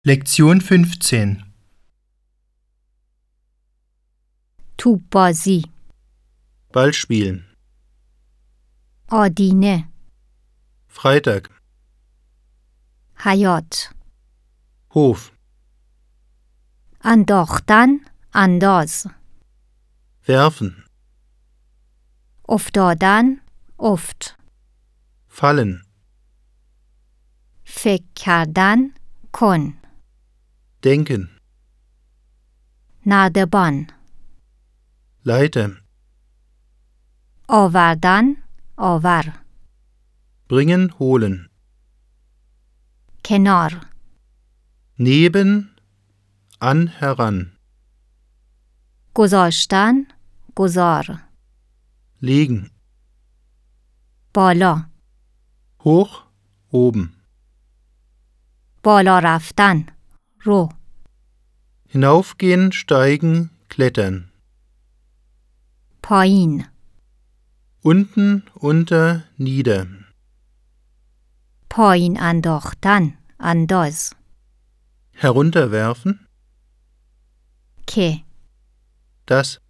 Lektion 15 توپ‌بازی Ball spielen. آدینه Freitag. حیات Hof. انداختن انداز Werfen. افتادن افت Fallen. فکر کردن کن Denken. نردبان Leiter. آوردن آور Bringen, holen. کنار Neben, an, heran. گذاشتن گذار Legen. بالا Hoch, oben. بالا رفتن رو Hinaufgehen, steigen, klettern. پایین Unten, unter, nieder. پایین انداختن انداز Herunterwerfen. که Das.